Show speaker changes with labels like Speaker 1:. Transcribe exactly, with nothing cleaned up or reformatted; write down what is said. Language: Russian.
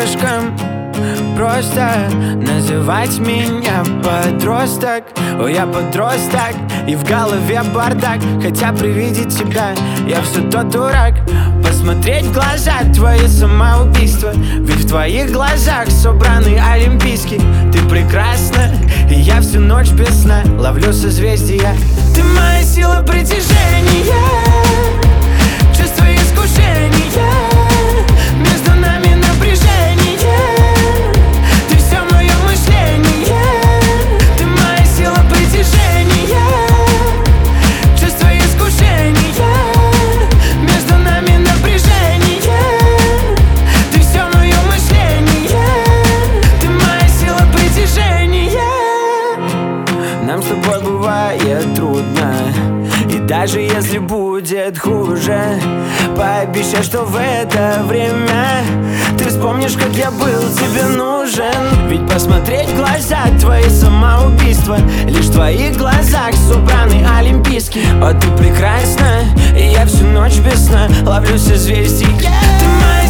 Speaker 1: слишком просто называть меня подросток. О, я подросток, и в голове бардак. Хотя при виде тебя я все тот дурак. Посмотреть в глаза твои самоубийства, ведь в твоих глазах собраны олимпийский. Ты прекрасна, и я всю ночь без сна ловлю созвездия. Ты моя сила притяжения, чувство искушения, между нами напряжение. Ты все мое мышление. Ты моя сила притяжения, чувство искушения, между нами напряжение. Ты все мое мышление. Ты моя сила притяжения. Нам с тобой бывает трудно, и даже если будет хуже, пообещай, что в это время ты вспомнишь, как я был тебе нужен. Ведь посмотреть в глаза твои самоубийства, лишь в твоих глазах собраны олимпийские. О, ты прекрасна, и я всю ночь без сна ловлю созвездия. Ты моя